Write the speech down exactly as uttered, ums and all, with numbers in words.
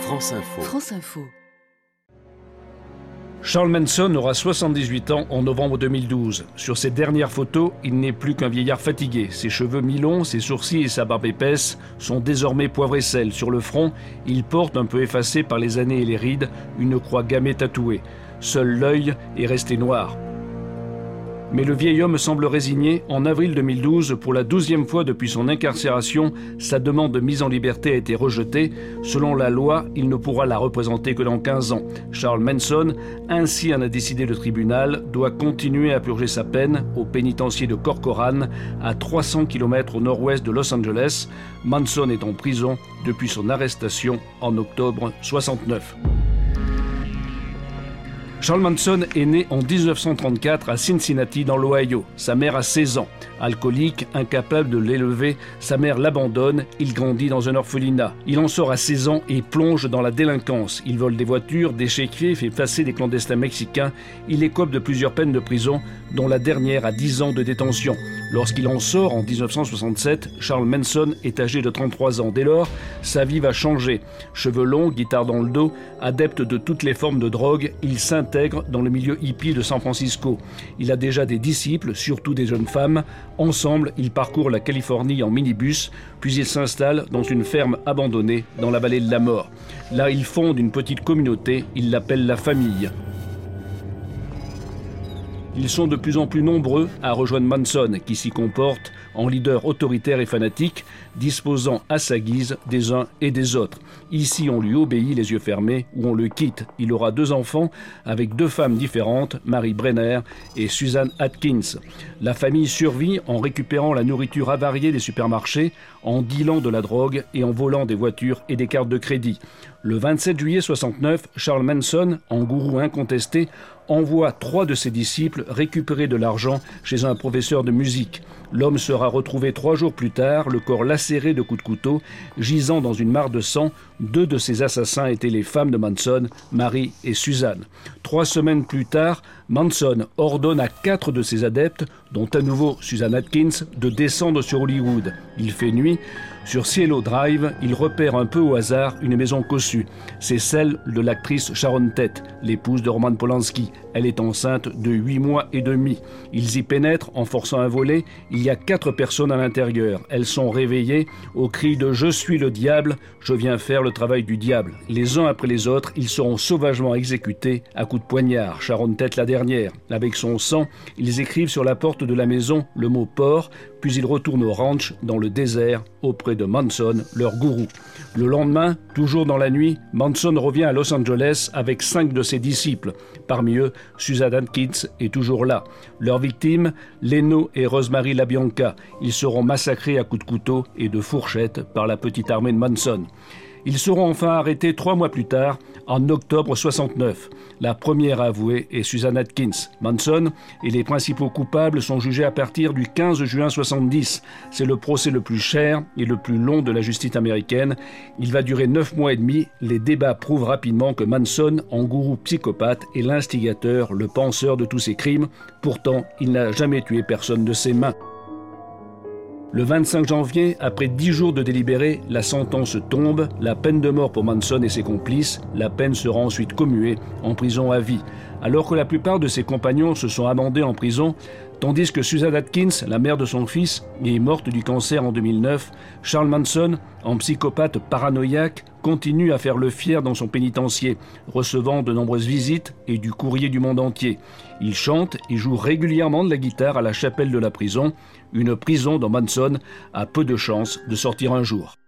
France Info. France Info. Charles Manson aura soixante-dix-huit ans en novembre deux mille douze. Sur ses dernières photos, il n'est plus qu'un vieillard fatigué. Ses cheveux mi-longs, ses sourcils et sa barbe épaisse sont désormais poivre et sel. Sur le front, il porte, un peu effacé par les années et les rides, une croix gammée tatouée. Seul l'œil est resté noir. Mais le vieil homme semble résigné. En avril deux mille douze, pour la douzième fois depuis son incarcération, sa demande de mise en liberté a été rejetée. Selon la loi, il ne pourra la représenter que dans quinze ans. Charles Manson, ainsi en a décidé le tribunal, doit continuer à purger sa peine au pénitencier de Corcoran, à trois cents kilomètres au nord-ouest de Los Angeles. Manson est en prison depuis son arrestation en octobre soixante-neuf. Charles Manson est né en dix-neuf cent trente-quatre à Cincinnati, dans l'Ohio. Sa mère a seize ans. Alcoolique, incapable de l'élever, sa mère l'abandonne. Il grandit dans un orphelinat. Il en sort à seize ans et plonge dans la délinquance. Il vole des voitures, des chéquiers, fait passer des clandestins mexicains. Il écope de plusieurs peines de prison, dont la dernière à dix ans de détention. Lorsqu'il en sort en dix-neuf cent soixante-sept, Charles Manson est âgé de trente-trois ans. Dès lors, sa vie va changer. Cheveux longs, guitare dans le dos, adepte de toutes les formes de drogue, il s'intègre dans le milieu hippie de San Francisco. Il a déjà des disciples, surtout des jeunes femmes. Ensemble, ils parcourent la Californie en minibus, puis ils s'installent dans une ferme abandonnée dans la vallée de la mort. Là, ils fondent une petite communauté, ils l'appellent la famille. Ils sont de plus en plus nombreux à rejoindre Manson, qui s'y comporte en leader autoritaire et fanatique, disposant à sa guise des uns et des autres. Ici, on lui obéit les yeux fermés ou on le quitte. Il aura deux enfants avec deux femmes différentes, Mary Brenner et Susan Atkins. La famille survit en récupérant la nourriture avariée des supermarchés, en dealant de la drogue et en volant des voitures et des cartes de crédit. Le vingt-sept juillet soixante-neuf, Charles Manson, en gourou incontesté, envoie trois de ses disciples récupérer de l'argent chez un professeur de musique. L'homme sera retrouvé trois jours plus tard, le corps lacéré de coups de couteau, gisant dans une mare de sang. Deux de ses assassins étaient les femmes de Manson, Mary et Suzanne. Trois semaines plus tard, Manson ordonne à quatre de ses adeptes, dont à nouveau Susan Atkins, de descendre sur Hollywood. Il fait nuit. Sur Cielo Drive, il repère un peu au hasard une maison cossue. C'est celle de l'actrice Sharon Tate, l'épouse de Roman Polanski. Elle est enceinte de huit mois et demi. Ils y pénètrent en forçant un volet. Il y a quatre personnes à l'intérieur. Elles sont réveillées au cri de « Je suis le diable, je viens faire le travail du diable ». Les uns après les autres, ils seront sauvagement exécutés à coups de poignard. Sharon Tate la dernière. Avec son sang, ils écrivent sur la porte de la maison le mot « porc », puis ils retournent au ranch, dans le désert, auprès de Manson, leur gourou. Le lendemain, toujours dans la nuit, Manson revient à Los Angeles avec cinq de ses disciples. Parmi eux, Susan Atkins est toujours là. Leurs victimes, Leno et Rosemary LaBianca. Ils seront massacrés à coups de couteau et de fourchette par la petite armée de Manson. Ils seront enfin arrêtés trois mois plus tard, en octobre soixante-neuf. La première avouée est Susan Atkins. Manson et les principaux coupables sont jugés à partir du quinze juin soixante-dix. C'est le procès le plus cher et le plus long de la justice américaine. Il va durer neuf mois et demi. Les débats prouvent rapidement que Manson, en gourou psychopathe, est l'instigateur, le penseur de tous ces crimes. Pourtant, il n'a jamais tué personne de ses mains. Le vingt-cinq janvier, après dix jours de délibéré, la sentence tombe, la peine de mort pour Manson et ses complices. La peine sera ensuite commuée en prison à vie. Alors que la plupart de ses compagnons se sont amendés en prison, tandis que Susan Atkins, la mère de son fils, est morte du cancer en deux mille neuf, Charles Manson, en psychopathe paranoïaque, continue à faire le fier dans son pénitencier, recevant de nombreuses visites et du courrier du monde entier. Il chante et joue régulièrement de la guitare à la chapelle de la prison, une prison dont Manson a peu de chances de sortir un jour.